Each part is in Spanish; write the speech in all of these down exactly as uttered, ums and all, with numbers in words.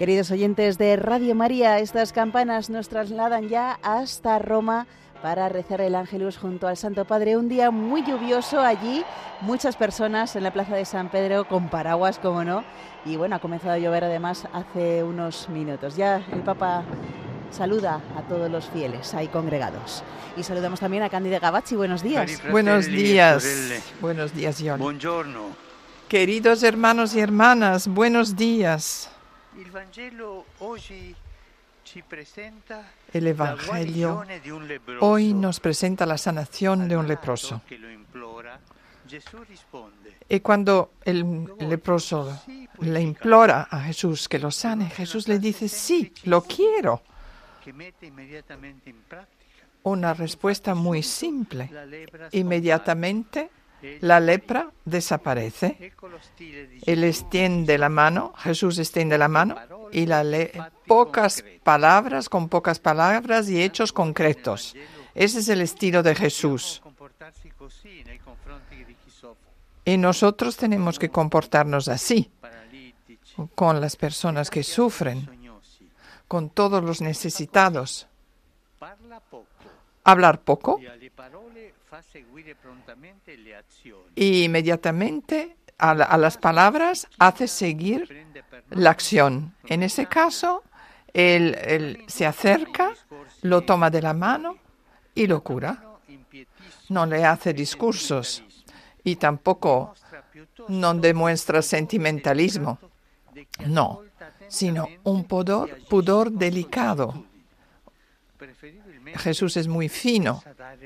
Queridos oyentes de Radio María, estas campanas nos trasladan ya hasta Roma para rezar el Ángelus junto al Santo Padre. Un día muy lluvioso allí, muchas personas en la Plaza de San Pedro con paraguas, como no. Y bueno, ha comenzado a llover además hace unos minutos. Ya el Papa saluda a todos los fieles ahí congregados. Y saludamos también a Cándida Gavazzi. Buenos días. Buenos días. Buenos días, John. Buongiorno. Queridos hermanos y hermanas, buenos días. Il Vangelo oggi ci presenta El Evangelio hoy nos presenta la sanación de un leproso. Y cuando el leproso le implora a Jesús que lo sane, Jesús le dice, sí, lo quiero. Una respuesta muy simple. Inmediatamente la lepra desaparece. Él extiende la mano, Jesús extiende la mano y la le pocas palabras, con pocas palabras y hechos concretos. Ese es el estilo de Jesús. Y nosotros tenemos que comportarnos así con las personas que sufren, con todos los necesitados. Hablar poco y inmediatamente a, la, a las palabras hace seguir la acción. En ese caso, él, él se acerca, lo toma de la mano y lo cura. No le hace discursos y tampoco no demuestra sentimentalismo. No, sino un pudor, pudor delicado. Jesús es muy fino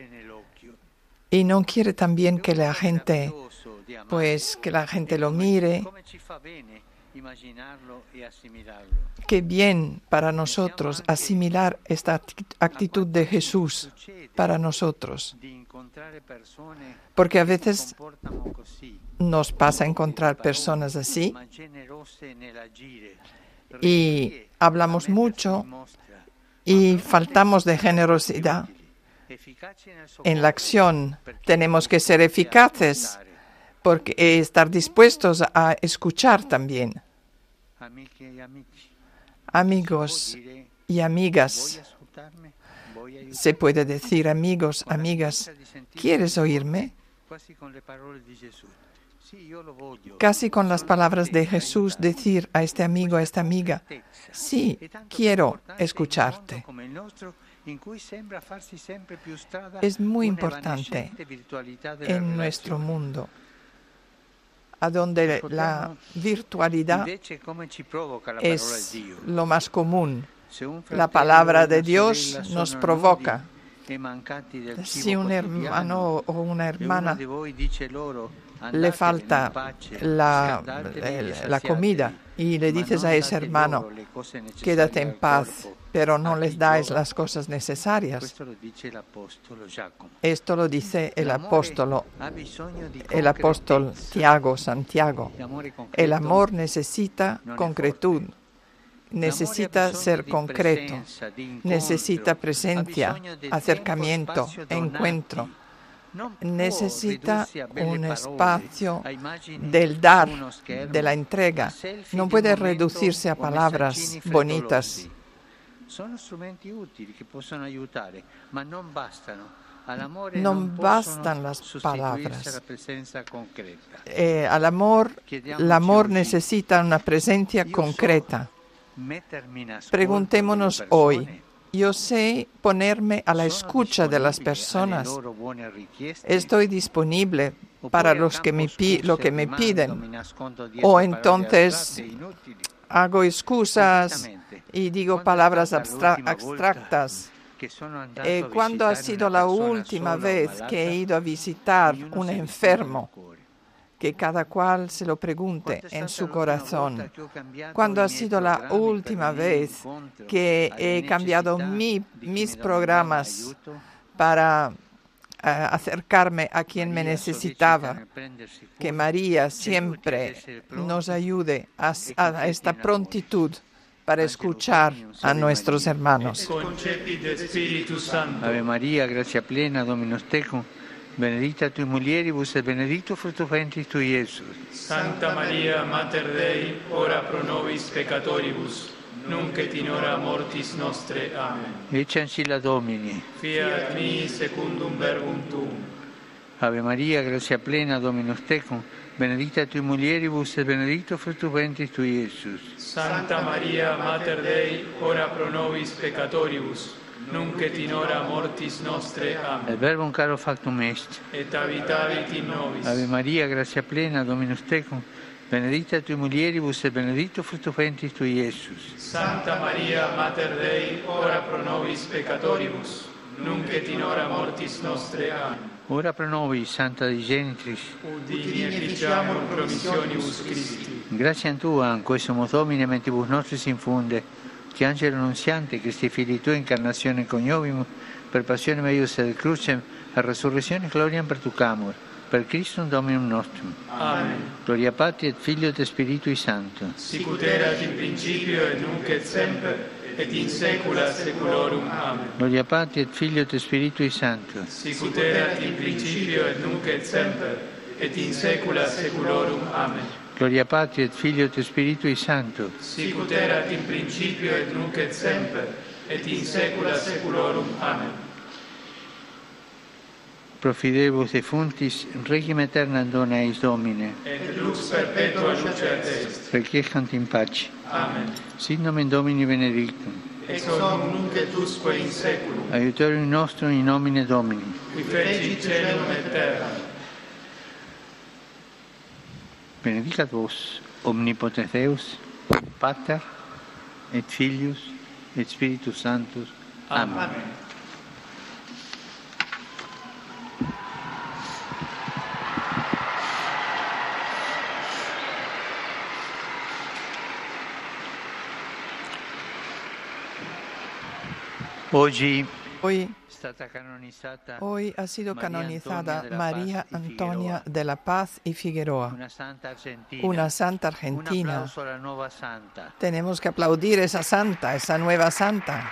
y no quiere también que la gente, pues, que la gente lo mire. Qué bien para nosotros asimilar esta actitud de Jesús para nosotros, porque a veces nos pasa encontrar personas así y hablamos mucho y faltamos de generosidad en la acción. Tenemos que ser eficaces porque estar dispuestos a escuchar también. Amigos y amigas, se puede decir amigos, amigas, ¿quieres oírme? Casi con las palabras de Jesús decir a este amigo, a esta amiga, sí, quiero escucharte. Es muy importante en nuestro mundo, a donde la virtualidad es lo más común. La palabra de Dios nos provoca. Si un hermano o una hermana le falta la, la comida y le dices a ese hermano, quédate en paz, pero no les dais las cosas necesarias. Esto lo dice el apóstol, el apóstol Tiago, Santiago. El amor necesita concretud, necesita ser concreto, necesita presencia, acercamiento, encuentro. Necesita un espacio del dar, de la entrega. No puede reducirse a palabras bonitas. No bastan las palabras. Eh, al amor, el amor necesita una presencia concreta. Preguntémonos hoy. Yo sé ponerme a la escucha de las personas. Estoy disponible para los que me pi- lo que me piden. O entonces hago excusas y digo palabras abstra- abstractas. Eh, ¿Cuándo ha sido la última vez que he ido a visitar un enfermo? Que cada cual se lo pregunte en su corazón. ¿Cuándo ha sido la última vez que he cambiado mi, mis programas para uh, acercarme a quien me necesitaba? Que María siempre nos ayude a, a esta prontitud para escuchar a nuestros hermanos. Ave María, gracia plena, Dominus tecum. Benedicta tui mulieribus et benedictus fructus ventris tui, Iesus. Santa Maria, Mater Dei, ora pro nobis peccatoribus, nunc et in hora mortis nostre. Amen. Ecce ancilla Domini. Fiat mi secundum verbum tuum. Ave Maria, grazia plena, Dominus tecum, benedicta tui mulieribus et benedictus fructus ventris tui, Iesus. Santa Maria, Mater Dei, ora pro nobis peccatoribus, nunc et in hora mortis nostre. Amen. Et verbum caro factum est. Et habitavit in nobis. Ave Maria, grazia plena, Dominus tecum, benedicta tui mulieribus et benedictus fructus ventris tui, Iesus. Santa Maria, Mater Dei, ora pro nobis peccatoribus, nunc et in hora mortis nostre. Amen. Ora pro nobis, Santa Dei Genitris, Udini et diciamur promissionibus Christi. gratia tua, in questo Domine, mentibus nostris infunde, che angelo annunziante, Christi Filii Tui, incarnazione coniovimus, per passione meius et crucem, a resurrezione gloriam perducamur, per Christum Dominum nostrum. Amen. Gloria Patri et Filio et Spiritui Sancto. Sic ut erat in principio et nunc et semper, et in saecula saeculorum. Amen. Gloria Patri et Filio et Spiritui Sancto. Sic ut erat in principio et nunc et semper, et in saecula saeculorum. Amen. Gloria Patri et Filio et Spiritui Sancto. Sic ut erat in principio et nunc et semper, et in saecula saeculorum. Amen. Pro fidelibus defunctis, requiem aeternam dona eis Domine. Et lux perpetua lucet est. Requiescant in pace. Amen. Sit nomen Domini benedictum. Ex hoc nunc et usque in saeculum. Aiutorium nostrum in nomine Domini. Qui feci caelum et terram. Benedicat vos, omnipotens Deus, Pater, et Filius, et Spiritus Sanctus. Amen. Amen. Oggi, Hoy, stata canonizzata hoy ha sido María canonizada Antonia de la María Paz y Antonia Figueroa. de la Paz y Figueroa, una santa argentina. una santa Un argentina. applauso alla nuova santa. Tenemos que aplaudir esa santa, esa nueva santa.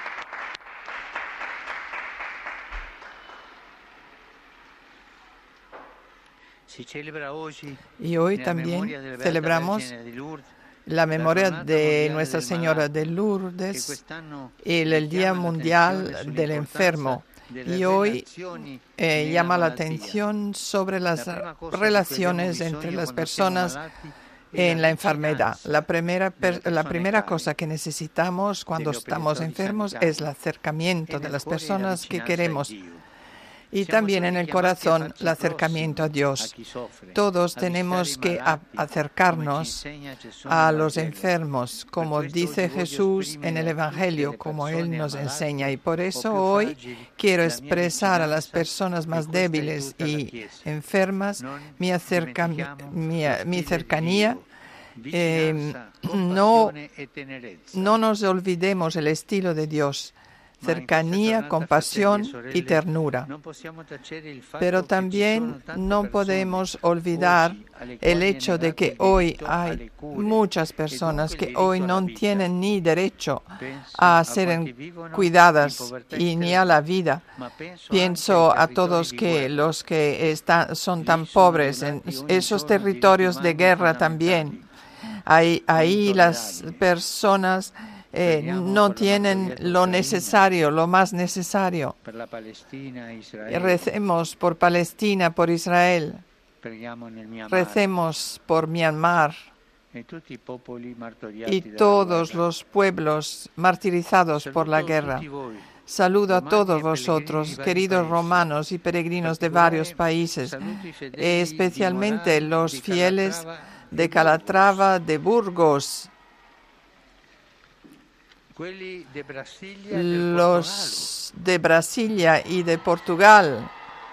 Si celebra oggi Y hoy nella memoria también della Beata celebramos Vergine di Lourdes la memoria giornata de mondiale Nuestra del Señora malato, de che Lourdes quest'anno y el, el Día richiama Mundial l'attenzione del Enfermo. sull'importanza Y delle hoy relazioni eh, nella llama la malattia. atención sobre las La prima cosa di cui relaciones abbiamo entre bisogno las quando personas siamo malati è en la la enfermedad. vicinanza La primera, per- delle la persone primera care, cosa que necesitamos cuando degli estamos operatori enfermos sanitari, es el acercamiento e de nel las cuore la personas que vicinanza a queremos Dio. y Siamo también en tutti el chiamati a corazón farci el acercamiento a prossimi, Dios. a chi soffre, Todos a tenemos visitare i que a- malati, come ci acercarnos insegna Gesù a nel los Vangelo. enfermos, Per como questo dice oggi voglio Jesús en esprimere el a tutte Evangelio, le como persone Él nos ammalate enseña. Y por o eso più hoy fragili quiero la mia expresar a las vicinanza personas e más questa débiles è tutta la y Chiesa. enfermas Non mi, acerca- dimentichiamo mi, lo mi stile cercanía. di Dio, Eh, vicinanza, no, compassione e tenerezza. no nos olvidemos el estilo de Dios, Ma in questa cercanía, giornata, compasión fratelli e y sorelle, ternura. non possiamo tacere il fatto Pero che ci también sono tante no persone podemos olvidar oggi alle el quali è hecho de negato que il hoy diritto hay alle cure muchas e personas dunque que il diritto hoy alla no vita. tienen ni derecho Penso a a ser quanti en- vivono in cuidadas povertà y ni a la vida. ma penso Pienso anche ai a todos territori di que guerra. los que están, son tan Lì sono pobres en violati ogni esos giorno territorios diritti de umani guerra fondamentali. también. Ahí, ahí las intollerabili. personas eh, Preghiamo no per la tienen martoriata lo Ucraina, necesario, lo más necesario. per la Palestina e Y Israele. recemos por Palestina, por Israel. Preghiamo nel Myanmar Recemos por Myanmar e tutti i popoli martoriati y dalla todos guerra. los pueblos martirizados por la Saluto guerra. tutti voi. Saludo a Romani todos e pellegrini vosotros, di vari queridos paesi. romanos y peregrinos de Particolare varios países, saluto i fedeli eh, di especialmente Morano, los di fieles Calatrava de e Calatrava, de Burgos, Burgos. Quelli de Brasilia e del los de Brasilia y de Portugal,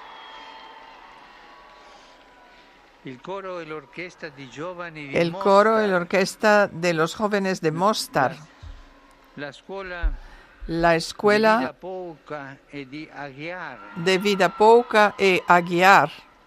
Il coro e l'orchestra di giovani di el coro y la Mostar, orquesta de los jóvenes de Mostar, la scuola la di escuela Vida Pouca e di Aguiar. de Vida Pouca y Aguiar.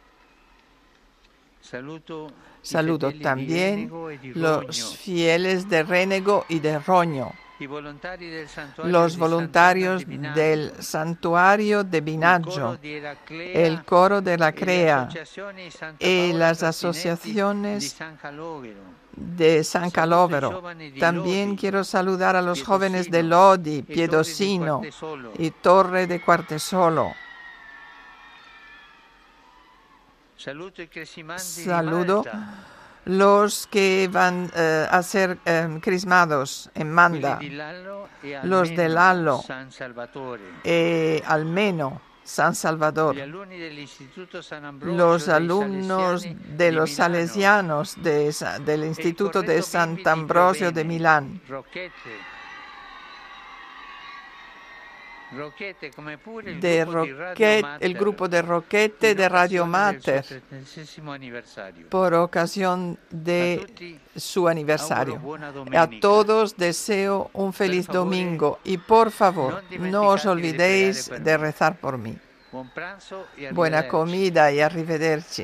Saluto, i Saludo fedeli di también Renego e di los Rogno. fieles de Rénego y de Roño. los voluntarios del santuario de Binaggio, el coro de la Crea y las asociaciones de San Calovero. También quiero saludar a los jóvenes de Lodi, Piedosino y Torre de Quartesolo. Saludo los que van uh, a ser um, crismados en Manda, los de Lalo y Almeno, San Salvador, los alumnos de los salesianos de, del Instituto de Sant'Ambrosio de Milán, de Roquette, el grupo de Roquette de Radio Mater, por ocasión de su aniversario. A todos deseo un feliz domingo y por favor no os olvidéis de rezar por mí. Buena comida y arrivederci.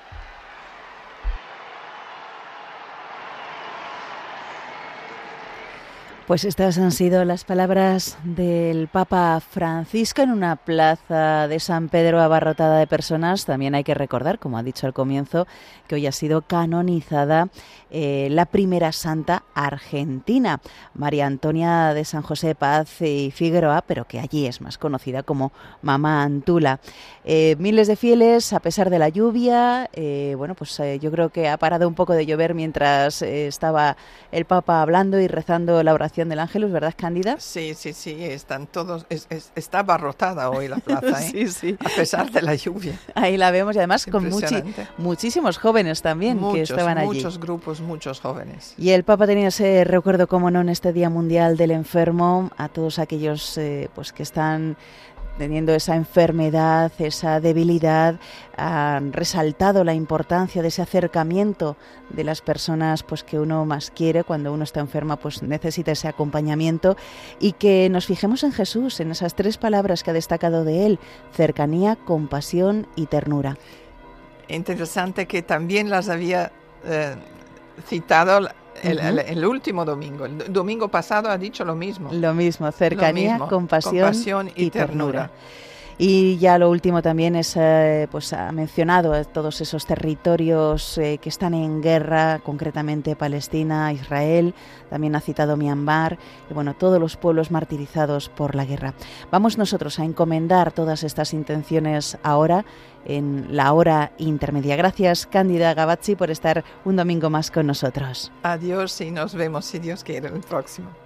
Pues estas han sido las palabras del Papa Francisco en una plaza de San Pedro abarrotada de personas. También hay que recordar, como ha dicho al comienzo, que hoy ha sido canonizada eh, la primera santa argentina, María Antonia de San José Paz y Figueroa, pero que allí es más conocida como Mamá Antula. Eh, miles de fieles, a pesar de la lluvia, eh, bueno, pues eh, yo creo que ha parado un poco de llover mientras eh, estaba el Papa hablando y rezando la oración del Ángelus, ¿verdad, Cándida? Sí, sí, sí, están todos, es, es, está abarrotada hoy la plaza, ¿eh? Sí, sí. A pesar de la lluvia. Ahí la vemos y además con muchi, muchísimos jóvenes también muchos, que estaban allí. Muchos grupos, muchos jóvenes. Y el Papa tenía ese recuerdo, como no, en este Día Mundial del Enfermo, a todos aquellos eh, pues que están teniendo esa enfermedad, esa debilidad. Han resaltado la importancia de ese acercamiento de las personas pues que uno más quiere. Cuando uno está enferma, pues necesita ese acompañamiento, y que nos fijemos en Jesús, en esas tres palabras que ha destacado de él: cercanía, compasión y ternura. Interesante que también las había eh, citado El, el, el último domingo, el domingo pasado ha dicho lo mismo. Lo mismo, cercanía, lo mismo, compasión, compasión y, y ternura. ternura. Y ya lo último también es, eh, pues ha mencionado a todos esos territorios eh, que están en guerra, concretamente Palestina, Israel, también ha citado Myanmar, y bueno, todos los pueblos martirizados por la guerra. Vamos nosotros a encomendar todas estas intenciones ahora, en la hora intermedia. Gracias, Cándida Gavazzi, por estar un domingo más con nosotros. Adiós y nos vemos, si Dios quiere, el próximo.